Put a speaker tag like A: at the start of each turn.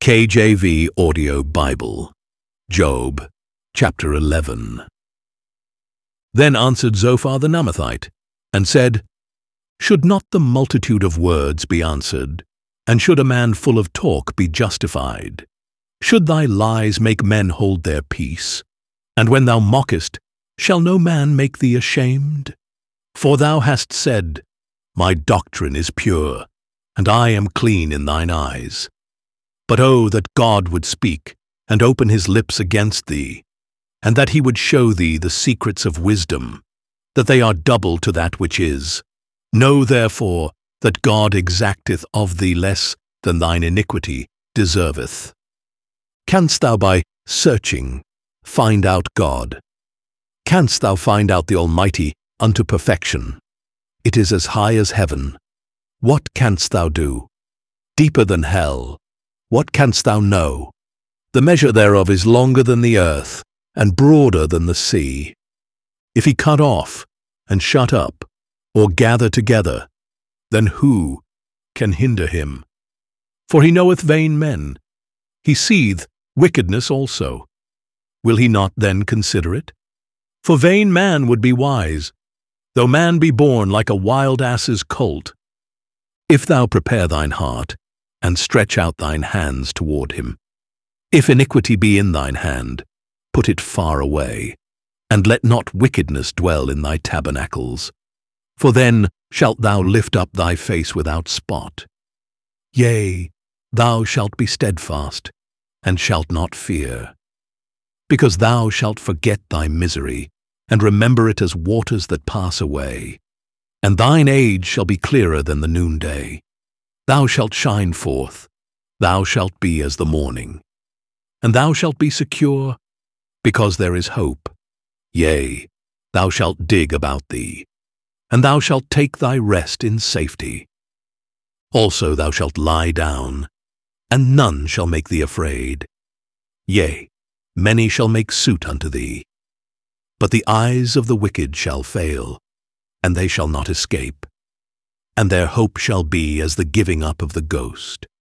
A: KJV Audio Bible, Job, chapter 11. Then answered Zophar the Naamathite, and said, Should not the multitude of words be answered, and should a man full of talk be justified? Should thy lies make men hold their peace? And when thou mockest, shall no man make thee ashamed? For thou hast said, My doctrine is pure, and I am clean in thine eyes. But oh, that God would speak, and open his lips against thee, and that he would show thee the secrets of wisdom, that they are double to that which is. Know therefore that God exacteth of thee less than thine iniquity deserveth. Canst thou by searching find out God? Canst thou find out the Almighty unto perfection? It is as high as heaven. What canst thou do? Deeper than hell. What canst thou know? The measure thereof is longer than the earth, and broader than the sea. If he cut off, and shut up, or gather together, then who can hinder him? For he knoweth vain men. He seeth wickedness also. Will he not then consider it? For vain man would be wise, though man be born like a wild ass's colt. If thou prepare thine heart, and stretch out thine hands toward him, if iniquity be in thine hand, put it far away, and let not wickedness dwell in thy tabernacles. For then shalt thou lift up thy face without spot. Yea, thou shalt be steadfast, and shalt not fear. Because thou shalt forget thy misery, and remember it as waters that pass away. And thine age shall be clearer than the noonday. Thou shalt shine forth, thou shalt be as the morning. And thou shalt be secure, because there is hope. Yea, thou shalt dig about thee, and thou shalt take thy rest in safety. Also thou shalt lie down, and none shall make thee afraid. Yea, many shall make suit unto thee. But the eyes of the wicked shall fail, and they shall not escape. And their hope shall be as the giving up of the ghost.